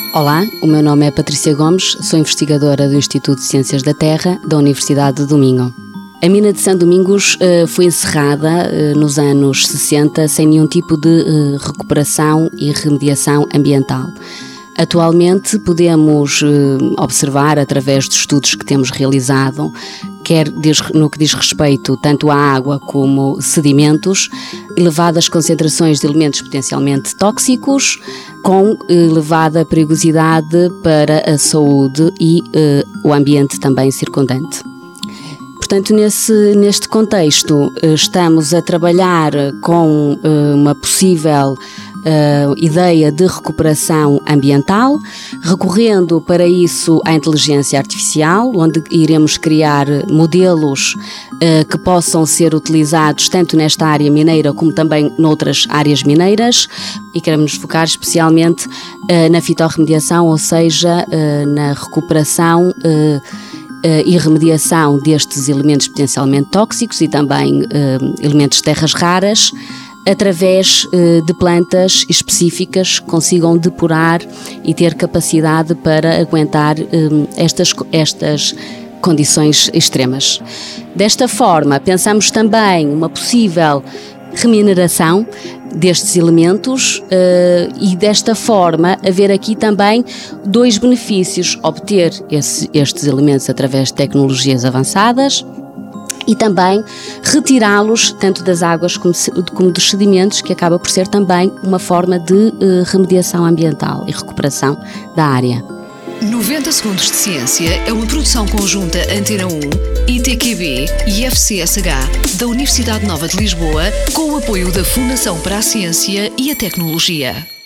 Olá, o meu nome é Patrícia Gomes, sou investigadora do Instituto de Ciências da Terra da Universidade do Minho. A mina de São Domingos foi encerrada nos anos 60 sem nenhum tipo de recuperação e remediação ambiental. Atualmente podemos observar, através dos estudos que temos realizado, quer no que diz respeito tanto à água como sedimentos, elevadas concentrações de elementos potencialmente tóxicos, com elevada perigosidade para a saúde e o ambiente também circundante. Portanto, neste contexto, estamos a trabalhar com uma possível ideia de recuperação ambiental, recorrendo para isso à inteligência artificial, onde iremos criar modelos que possam ser utilizados tanto nesta área mineira como também noutras áreas mineiras, e queremos focar especialmente na fitorremediação, ou seja, na recuperação e remediação destes elementos potencialmente tóxicos e também elementos de terras raras, através de plantas específicas que consigam depurar e ter capacidade para aguentar estas condições extremas. Desta forma, pensamos também uma possível remineração destes elementos e desta forma haver aqui também dois benefícios: obter estes elementos através de tecnologias avançadas e também retirá-los tanto das águas como dos sedimentos, que acaba por ser também uma forma de remediação ambiental e recuperação da área. 90 Segundos de Ciência é uma produção conjunta Antena 1, ITQB e FCSH da Universidade Nova de Lisboa, com o apoio da Fundação para a Ciência e a Tecnologia.